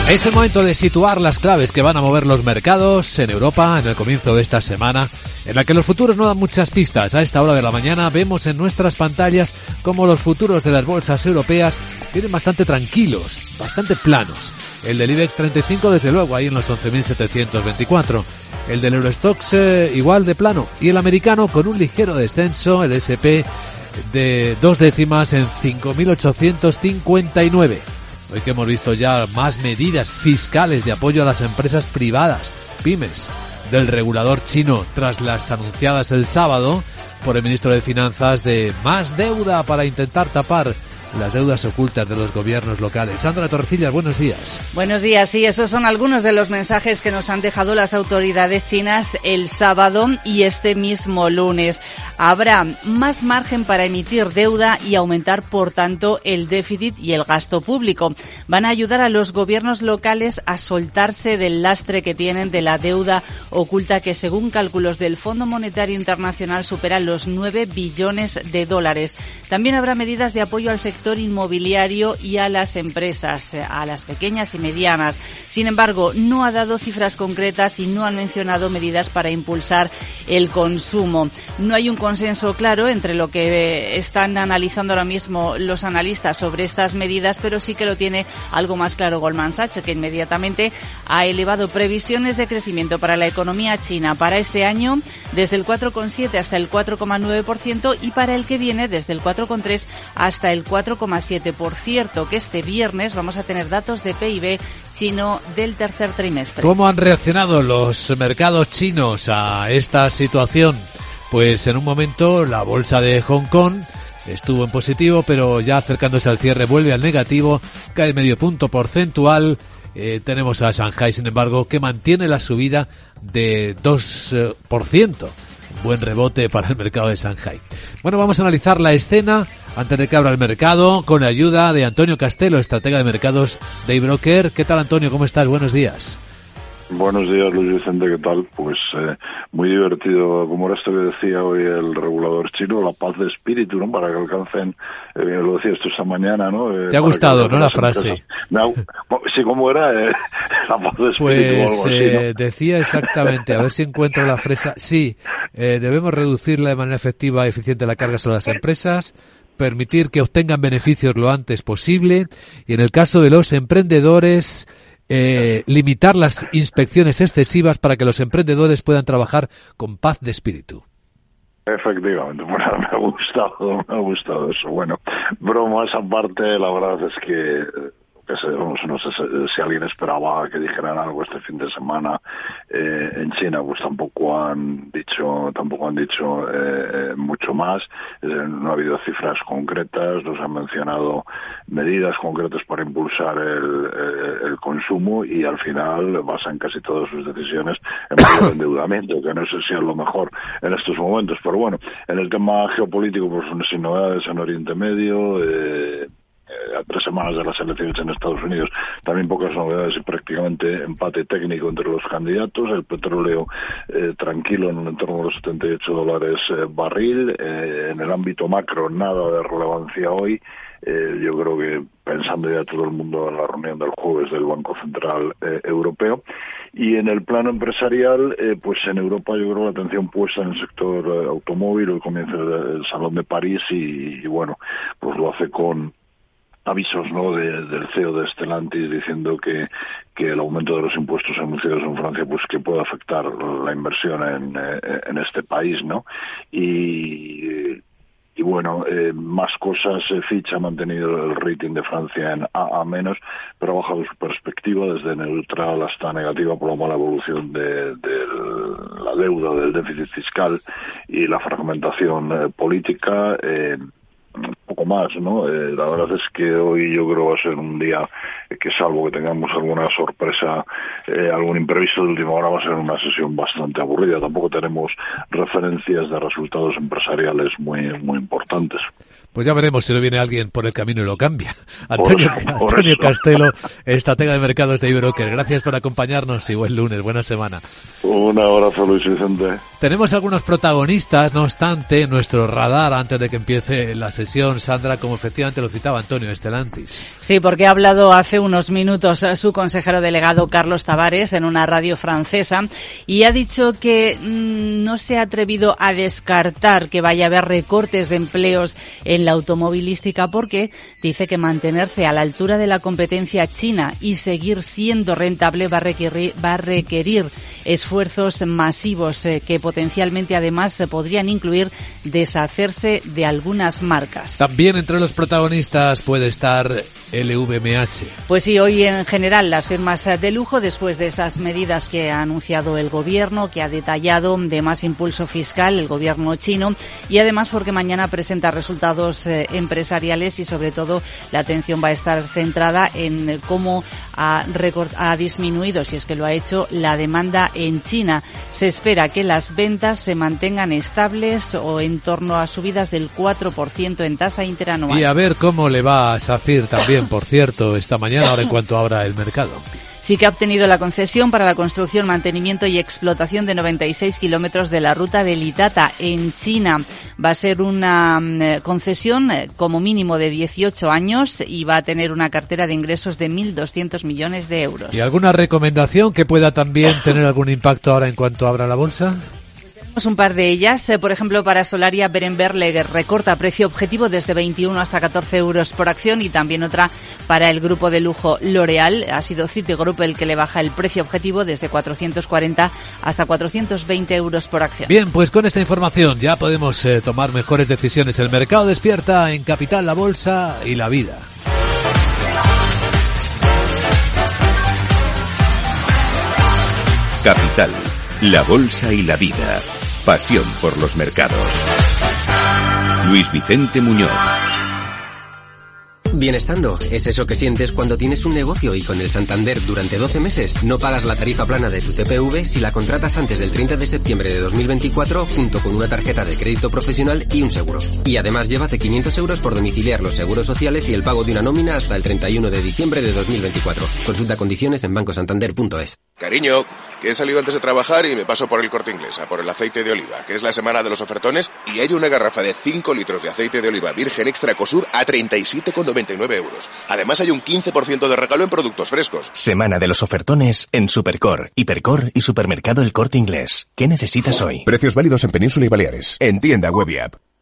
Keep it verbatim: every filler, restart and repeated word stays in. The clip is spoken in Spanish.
Es el momento de situar las claves que van a mover los mercados en Europa en el comienzo de esta semana, en la que los futuros no dan muchas pistas. A esta hora de la mañana vemos en nuestras pantallas cómo los futuros de las bolsas europeas vienen bastante tranquilos, bastante planos. El del IBEX treinta y cinco, desde luego, ahí en los once mil setecientos veinticuatro. El del Eurostoxx eh, igual de plano. Y el americano con un ligero descenso, el ese pe de dos décimas en cinco mil ochocientos cincuenta y nueve. Hoy que hemos visto ya más medidas fiscales de apoyo a las empresas privadas, pymes, del regulador chino tras las anunciadas el sábado por el ministro de Finanzas de más deuda para intentar tapar las deudas ocultas de los gobiernos locales. Sandra Torrecillas, buenos días. Buenos días, sí, esos son algunos de los mensajes que nos han dejado las autoridades chinas el sábado y este mismo lunes. Habrá más margen para emitir deuda y aumentar, por tanto, el déficit y el gasto público. Van a ayudar a los gobiernos locales a soltarse del lastre que tienen de la deuda oculta, que según cálculos del Fondo Monetario Internacional supera los nueve billones de dólares. También habrá medidas de apoyo al sector inmobiliario y a las empresas, a las pequeñas y medianas. Sin embargo, no ha dado cifras concretas y no han mencionado medidas para impulsar el consumo. No hay un consenso claro entre lo que están analizando ahora mismo los analistas sobre estas medidas, pero sí que lo tiene algo más claro Goldman Sachs, que inmediatamente ha elevado previsiones de crecimiento para la economía china para este año desde el cuatro coma siete hasta el cuatro coma nueve por ciento y para el que viene desde el cuatro coma tres hasta el cuatro coma siete por ciento. Por cierto, que este viernes vamos a tener datos de pe i be chino del tercer trimestre. ¿Cómo han reaccionado los mercados chinos a esta situación? Pues en un momento la bolsa de Hong Kong estuvo en positivo, pero ya acercándose al cierre vuelve al negativo, cae medio punto porcentual. Eh, tenemos a Shanghai, sin embargo, que mantiene la subida de dos por ciento. Buen rebote para el mercado de Shanghai. Bueno, vamos a analizar la escena antes de que abra el mercado con la ayuda de Antonio Castelo, estratega de mercados de iBroker. ¿Qué tal, Antonio? ¿Cómo estás? Buenos días. Buenos días, Luis Vicente, ¿qué tal? Pues eh, muy divertido, como era esto que decía hoy el regulador chino, la paz de espíritu, ¿no? Para que alcancen, eh, lo decía esto esta mañana, ¿no? Eh, ¿Te ha gustado, no, la frase? No, sí, ¿cómo era? Eh, la paz de espíritu pues, o algo así, eh, ¿no? Decía exactamente, a ver si encuentro la frase. Sí, eh, debemos reducirla de manera efectiva y eficiente la carga sobre las empresas, permitir que obtengan beneficios lo antes posible y en el caso de los emprendedores, eh, limitar las inspecciones excesivas para que los emprendedores puedan trabajar con paz de espíritu. Efectivamente, bueno, me ha gustado, me ha gustado eso. Bueno, bromas aparte, la verdad es que que sé, no, no sé si alguien esperaba que dijeran algo este fin de semana eh, en China, pues tampoco han dicho tampoco han dicho eh, mucho más. Eh, no ha habido cifras concretas, no se han mencionado medidas concretas para impulsar el, eh, el consumo y al final basan casi todas sus decisiones en mayor endeudamiento, que no sé si es lo mejor en estos momentos, pero bueno, en el tema geopolítico pues sin novedades en Oriente Medio, eh, a tres semanas de las elecciones en Estados Unidos, también pocas novedades y prácticamente empate técnico entre los candidatos. El petróleo eh, tranquilo en un entorno de los setenta y ocho dólares eh, barril. Eh, en el ámbito macro, nada de relevancia hoy. Eh, yo creo que pensando ya todo el mundo en la reunión del jueves del Banco Central eh, Europeo. Y en el plano empresarial, eh, pues en Europa yo creo la atención puesta en el sector eh, automóvil. Hoy comienza el, el Salón de París y, y bueno, pues lo hace con avisos, ¿no?, de, del C E O de Stellantis diciendo que, que el aumento de los impuestos anunciados en Francia pues que puede afectar la inversión en, eh, en este país, ¿no? Y, y bueno, eh, más cosas. eh, Fitch ha mantenido el rating de Francia en A A menos, pero ha bajado su perspectiva desde neutral hasta negativa por la mala evolución de, de la deuda, del déficit fiscal y la fragmentación eh, política. Eh, un poco más, ¿no? Eh, la verdad es que hoy yo creo va a ser un día que, salvo que tengamos alguna sorpresa, eh, algún imprevisto de última hora, va a ser una sesión bastante aburrida. Tampoco tenemos referencias de resultados empresariales muy muy importantes. Pues ya veremos si no viene alguien por el camino y lo cambia. Antonio, por eso, por Antonio eso. Castelo, estratega de mercados de iBroker. Gracias por acompañarnos y buen lunes, buena semana. Un abrazo, Luis Vicente. Tenemos algunos protagonistas, no obstante, en nuestro radar antes de que empiece la sesión, Sandra, como efectivamente lo citaba Antonio, Stellantis. Sí, porque ha hablado hace unos minutos su consejero delegado Carlos Tavares en una radio francesa y ha dicho que mmm, no se ha atrevido a descartar que vaya a haber recortes de empleos en la automovilística porque dice que mantenerse a la altura de la competencia china y seguir siendo rentable va a requerir, va a requerir esfuerzos masivos eh, que potencialmente además podrían incluir deshacerse de algunas marcas. También entre los protagonistas puede estar L V M H. Pues sí, hoy en general las firmas de lujo, después de esas medidas que ha anunciado el gobierno, que ha detallado de más impulso fiscal el gobierno chino, y además porque mañana presenta resultados eh, empresariales y sobre todo la atención va a estar centrada en cómo ha, recort- ha disminuido, si es que lo ha hecho, la demanda en China. Se espera que las ventas se mantengan estables o en torno a subidas del cuatro por ciento en tasa interanual. Y a ver cómo le va a Sacyr también, por cierto, esta mañana, ahora en cuanto abra el mercado. Sí que ha obtenido la concesión para la construcción, mantenimiento y explotación de noventa y seis kilómetros de la ruta del Itata en China. Va a ser una eh, concesión eh, como mínimo de dieciocho años y va a tener una cartera de ingresos de mil doscientos millones de euros. ¿Y alguna recomendación que pueda también tener algún impacto ahora en cuanto abra la bolsa? Un par de ellas, por ejemplo, para Solaria, Berenberg recorta precio objetivo desde veintiuno hasta catorce euros por acción, y también otra para el grupo de lujo L'Oréal. Ha sido Citigroup el que le baja el precio objetivo desde cuatrocientos cuarenta hasta cuatrocientos veinte euros por acción. Bien, pues con esta información ya podemos eh, tomar mejores decisiones. El mercado despierta en Capital, la bolsa y la vida. Capital, la bolsa y la vida. Pasión por los mercados. Luis Vicente Muñoz. Bienestando es eso que sientes cuando tienes un negocio y con el Santander durante doce meses no pagas la tarifa plana de tu T P V si la contratas antes del treinta de septiembre de dos mil veinticuatro junto con una tarjeta de crédito profesional y un seguro. Y además llévate quinientos euros por domiciliar los seguros sociales y el pago de una nómina hasta el treinta y uno de diciembre de dos mil veinticuatro. Consulta condiciones en banco santander punto es. Cariño, que he salido antes de trabajar y me paso por el Corte Inglés a por el aceite de oliva, que es la semana de los ofertones, y hay una garrafa de cinco litros de aceite de oliva virgen extra Cosur a treinta y siete con noventa y nueve euros. Además hay un quince por ciento de regalo en productos frescos. Semana de los ofertones en Supercor, Hipercor y Supermercado El Corte Inglés. ¿Qué necesitas hoy? Precios válidos en Península y Baleares. En tienda web y app.